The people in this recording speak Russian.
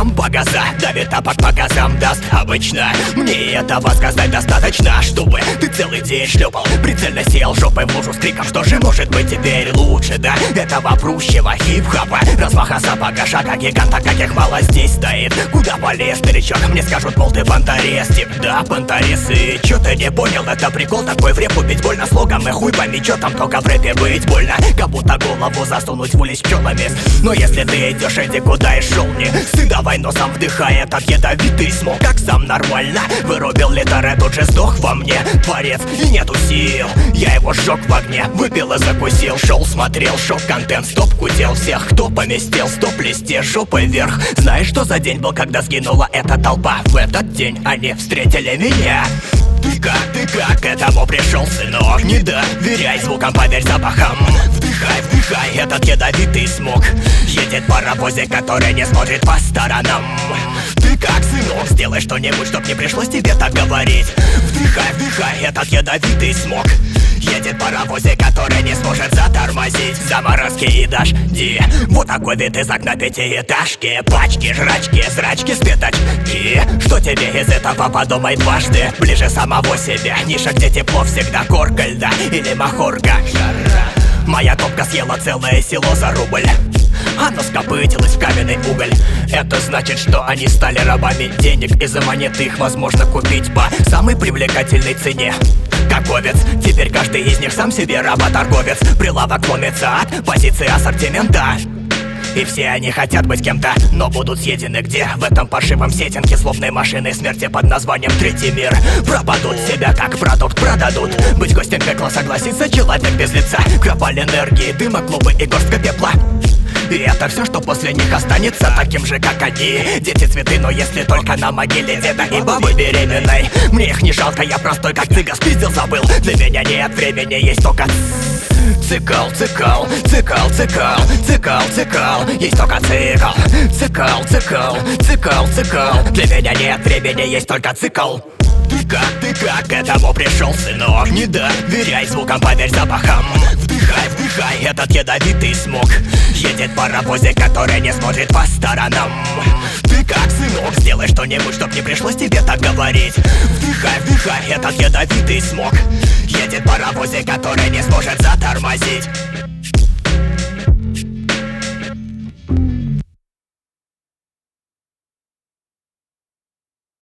газам, по газа давит, а по газам даст обычно. Мне этого сказать достаточно, чтобы ты целый день шлепал, прицельно сел жопой в лужу с криком: что же может быть теперь лучше, да? Этого прущего хип-хопа, размаха сапога, шага гиганта, каких мало здесь стоит. Куда полез, старичок? Мне скажут, мол, ты понторез. Тип, да, понторез. И чё ты не понял? Это прикол такой, в репу бить больно слогом. И хуй пойми, чё там только в рэпе быть больно. Как будто голову засунуть в улей с пчелами. Но если ты идешь, иди куда и шел, не сты давай носом вдыхай этот ядовитый смог. Как сам нормально вырубил литары, тут же сдох во мне творец, и нету сил. Я его сжег в огне, выпил и закусил. Шел, смотрел, шок-контент, стоп, кутел всех, кто поместил стоп-листе жопой вверх. Знаешь, что за день был, когда сгинула эта толпа? В этот день они встретили меня. Ты как к этому пришел, сынок? Не доверяй звукам, поверь запахам. Вдыхай, вдыхай этот ядовитый смог. Едет паровозик, который не смотрит по сторонам. Ты как, сынок, сделай что-нибудь, чтоб не пришлось тебе так говорить. Вдыхай, вдыхай этот ядовитый смог. Едет паровозик, который не сможет затормозить. Заморозки и дожди, вот такой вид из окна пятиэтажки. Пачки, жрачки, зрачки, спиточки. Что тебе из этого, подумай дважды. Ближе самого себя, ниша, где тепло, всегда корка льда или махорка. Моя топка съела целое село за рубль. Оно скопытилось в каменный уголь. Это значит, что они стали рабами денег, и за монеты их возможно купить по самой привлекательной цене. Как овец, теперь каждый из них сам себе работорговец. Прилавок ломится от позиции ассортимента. И все они хотят быть кем-то, но будут съедены где? В этом паршивом сеттинге злобной машины смерти под названием Третий мир. Пропадут, себя как продукт продадут. Быть гостем пекла согласится человек без лица. Капаль энергии, дыма, клубы и горстка пепла. И это все, что после них останется таким же, как они. Дети цветы, но если только на могиле деда и бабы беременной. Мне их не жалко, я простой как цыган, спиздил, забыл. Для меня нет времени, есть только цикл, цикл, цикл, цикл, цикл, цикл. Есть только цикл, цикл, цикл, цикл, цикл. Для меня нет времени, есть только цикл. Ты как к этому пришел, сынок? Не доверяй звукам, поверь запахам. Вдыхай, вдыхай этот ядовитый смог. Едет паровозик, который не смотрит по сторонам. Ты как, сынок, сделай что-нибудь, чтоб не пришлось тебе так говорить. Вдыхай, вдыхай этот ядовитый смог. Едет паровозик, который не сможет затормозить.